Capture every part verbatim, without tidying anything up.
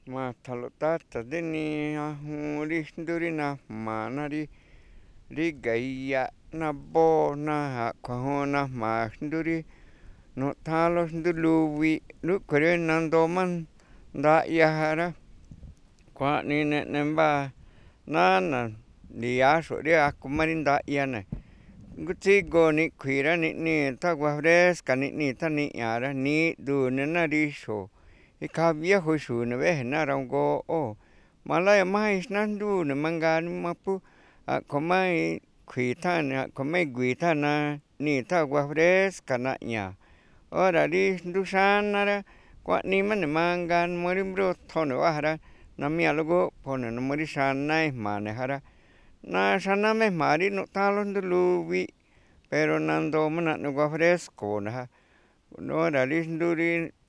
ma thalo tata deni a jon ri nduri na jma na ri rígay ya' na bóo na kjuajon na jma xnduri nutjalo xndulubi rú'kjua̱ ri nandoo má nda'ya ja rá kua'n ni ne'ne mbáa náá na ndi̱ya̱áxo̱ rí akua má rí nda'ya ne̱ ngutsigu ni kjui̱ ra ni'ni tagua fresca ni'ni tani'ña ra ni'dune̱ ná rixo̱o̱ ikja viejo xu̱ne̱ b'éje̱ ná rango'jo malaya má ixná xndúne̱ mangaa má phú a̱kju̱o̱ má kjui̱i̱ tjáña a̱kju̱o̱ má igui̱i̱ tjána ni'i̱ tagua fresca naꞌña̱ ora rí xndú xáná rá kuaꞌnii má ne̱ mangaa n uu rí mbrúthun ne̱ wáa ja rá namíñaló gúꞌpjone̱ n uu rí xanáá ijma̱ ne̱ ja rá na xanáá má ijma̱ rí nuꞌtháánló xndúlubi pero nandoo má naꞌne gua fresco ne̱ ja ora rí xndú rí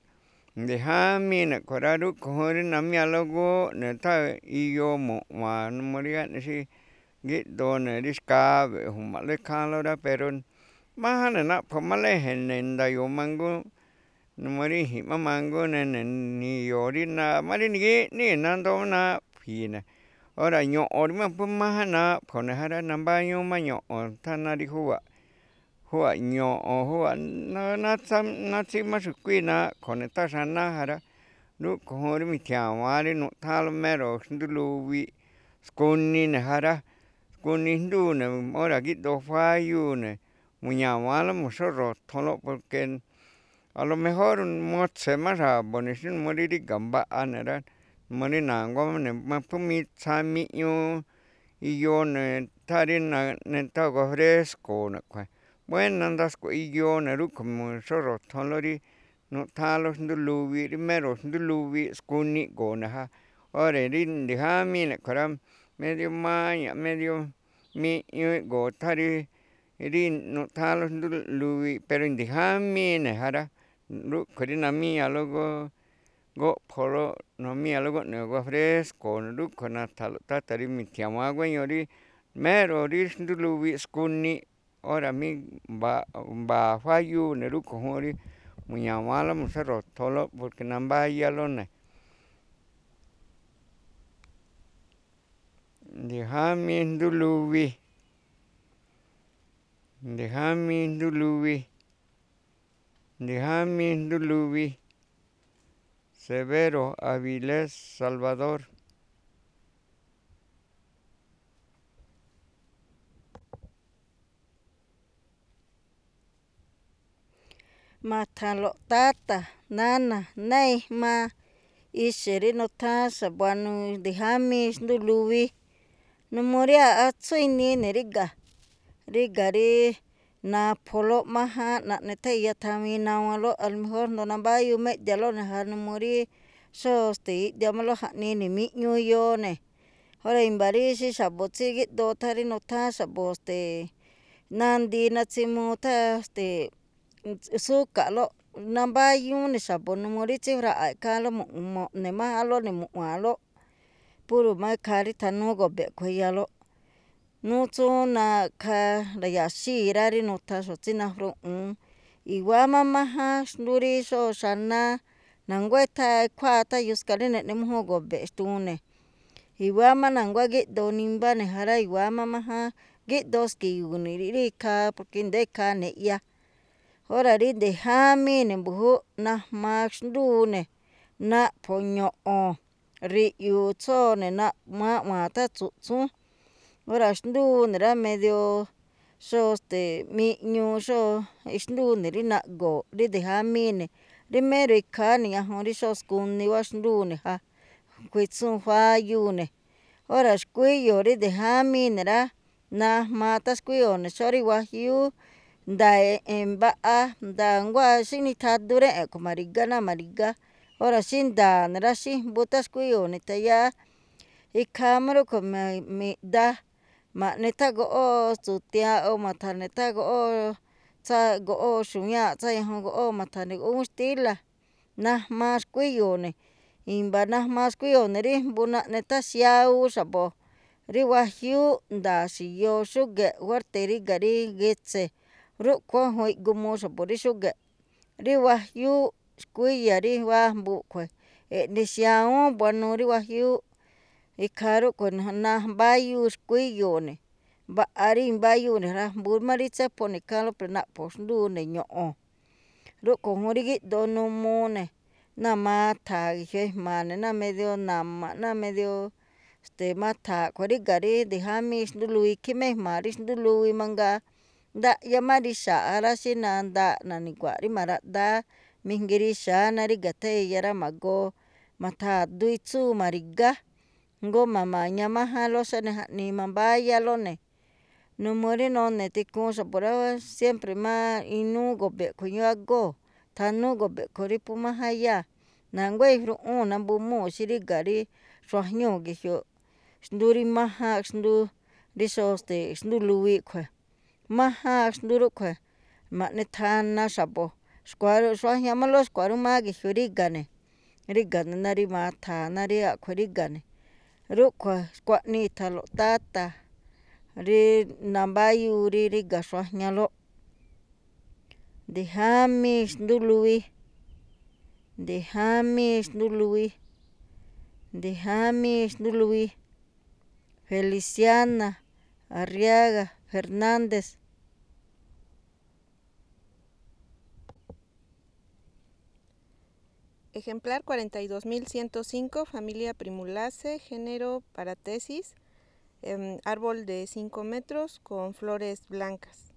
nde̱jámii ne̱ a̱ꞌkjuo̱ rá rúꞌkju̱ juun rí namíñaló gúꞌne̱ tháan iyoo mu̱ꞌwa̱ n uu rí gáꞌne xí gíꞌdoo ne̱ rí xkabe̱ ju̱ma̱ꞌló ikháánló rá pero máján ne̱ naꞌpjo̱ máꞌlá e̱je̱n ne̱ nda̱yo̱o̱ mangú n uu rí i̱ji̱n má mangú ne̱ ni e̱yo̱o̱ rí má rí gíꞌníi̱ nandoo má naꞌphi̱i̱ ne̱ ora ño̱ꞌo̱n rí phú máján naꞌpjo̱ ne̱ ja rá nambáñúú má ño̱ꞌo̱n thana rí júwa̱ꞌ júwa̱ꞌ ño̱ꞌo̱n júwa̱ꞌ natsíí má xukuíi naꞌkho̱ ne̱ tháan xanáá ja rá rúꞌkhu̱ juun rí mi̱thia̱wa̱án rí nuꞌtháánló mero xndúlubi skuni ne̱ ja rá skuni jndúu ne̱ ora gíꞌdoo fáyúu ne̱ mu̱ña̱wa̱ánló mu̱xú ru̱thunló porque a lo mejor mutse̱ má xa̱bo̱ ne̱ xí n uu rí ríga̱ mbaꞌa ne̱ rá n uu rí na̱nguá má ne̱ ma phú mitsaan miꞌñuu iyoo ne̱ tháan rí naꞌne tagua fresco ne̱ kjue̱ buéna̱ ndasko̱ꞌ iyoo ne̱ rúꞌkju̱ mu̱xú ru̱thunló rí nuꞌtháánló xndúlubi rí mero xndúlubi skuni iꞌgo̱o̱ ne̱ ja ora rí nde̱jámii ne̱ a̱ꞌkjuo̱ rá medio maña̱ꞌ medio miꞌñuu iꞌgo̱o̱ tháan rí rí nuꞌtháánló xndúlubi pero i̱nde̱jámii ne̱ ja rá rúꞌkhui̱ rí namíñaló góꞌpjoló namíñaló góꞌne̱ agua fresco rúꞌkhui̱ na̱tha̱nlo̱ꞌ táta̱ rí mi̱thia̱wa̱án guéño rí mero rí xndúlubi skuni ora mí mba̱a̱ fáyúu ne̱ rúꞌkhui̱ juun rí mu̱ña̱wa̱ánló mu̱xú ru̱thunló porque nambáyáló ne̱ nde̱jámii xndúlubi nde̱jámii xndúlubi nde̱jámii xndúlubi Severo Avilés Salvador. Ma̱tha̱nlo̱ꞌ táta̱ nána̱ ná ijmaa ixe̱ rí nutháán xa̱buanuu nde̱jámii xndúlubi n uu rí atsú inii ne̱ ríga̱ ríga̱ rí napholóꞌ máján naꞌne tháan iya thawin nawalóꞌ a lo mejor asndo nambáyúu má eꞌdialóꞌ ne̱ ja n uu rí xóo i̱ꞌdia̱ máꞌlóꞌ jaꞌnii ne̱ miꞌñuu iyoo ne̱ ora i̱mba̱ rí xí xa̱bo̱ tsí gíꞌdoo tháan rí nutháán xa̱bo̱ ste̱e̱ nandii natsimuu tháan ste̱e̱ tsúkaꞌlóꞌ nambáyúú ne̱ xa̱bo̱ n uu rí tsíjraꞌa̱ ikháánlóꞌ mo̱ꞌne̱ májánlóꞌ ne̱ mu̱ꞌwa̱a̱nlóꞌ puro má ikhaa rí thanúú go̱be̱ꞌ kjuayalóꞌ nútsú nakhaa ra̱ya̱xíi̱ rá rí nuthanxo̱ꞌ tsí najruꞌu̱un i̱wáá má máján xndú rí xóo xanáá na̱nguá etháan kjúáa tháan yuska rí neꞌne mújúun go̱be̱ꞌ xtuun ne̱ i̱wáá má na̱nguá gíꞌdoo nimbá ne̱ ja rá i̱wáá má máján gíꞌdoo ski̱i̱gu̱ꞌ ne̱ rí ikhaa porque i̱ndo̱ó ikhaa ne̱ eꞌya ora rí nde̱jámii ne̱ mbu̱júúꞌ najmaa xndúu ne̱ naꞌpho̱ ño̱ꞌo̱n riꞌyu̱u̱ tsóo ne̱ naꞌwa̱a̱n tháan tsu̱ꞌtsún ora xndúu ne̱ rá medio xóo ste̱e̱ miꞌñuu xóo ixndúu ne̱ rí naꞌgo̱o̱ rí nde̱jámii ne̱ rí mero ikhaa ne̱ ñajuun rí xóo skuni wáa xndúu ne̱ ja kuitsúun fáyúu ne̱ ora xkuíyo̱o̱ rí nde̱jámii ne̱ rá najmaa tháan skuíyo̱o̱ ne̱ xóo rí wajiúú nda̱a̱ e̱ꞌe̱n mbaꞌa nda̱a̱ nguá xí nithadu réꞌe̱n a̱ꞌkhuo̱ ma̱ri̱gá náa ma̱ri̱gá ora xí nda̱a̱ ne̱ rá xíjmbu tháan xkuíyo̱o̱ ne̱ thayáá ikhaa má rúꞌkhui̱ mi̱ꞌda ma̱ꞌne tháan goꞌóo tsu̱tiaꞌ o ma̱tha̱ne̱ tháan goꞌóo tsa goꞌóo xu̱ñáaꞌ tsa ñajuun goꞌóo ma̱tha̱ne̱ goꞌóo gúún xtíla̱ najmaa xkuíyo̱o̱ ne̱ i̱mba̱ najmaa xkuíyo̱o̱ ne̱ rí jmbu naꞌne tháan xiawuu xa̱bo̱ rí wajiúú nda̱a̱ xi̱yoo xúge̱ꞌ fuerte ríga̱ rí getse̱ rúꞌkhui̱ juun iꞌgu muu xa̱bo̱ rí xúge̱ꞌ rí wajiúú xkuíya̱ rí wáa jmbu kjue̱ e nisiao buanuri wahyu ikaru kon na bayu skuiyone ba'ari bayune ra mbur maritsa pone kalo prena posndu ne ño'o ruko juri gi'dono mone na matha je mane na medio nama na medio este matha kuri gari dijami xndului kimejmari xndului mangaa nda'ya mari xa'ara xi na nda ni kuari maranda mijnguiri xanari gateyara mago matja duitsu mariga ngo mamaña majalo ni mambayalone numuri none tikusa pura siempre ma inu gobe kuñu ago tjanu gobe kuri pumajaya na nguei ru na mbumu xiri gari xuajñu kijio xnduri maja xndu rixo este xndului kjue maja xnduru kjue mane tjana xapo xkuaru xuajñamalo xkuaru ma kijio rigane rigane nari matja nari kjue rigane rukjua skuani tjalo tata ri na mbayuri riga xuajñalo ndijami xndului ndijami xndului ndijami xndului Feliciana Arriaga Fernández. Ejemplar cuarenta y dos mil ciento cinco, familia Primulaceae, género Parathecis, eh, árbol de cinco metros con flores blancas.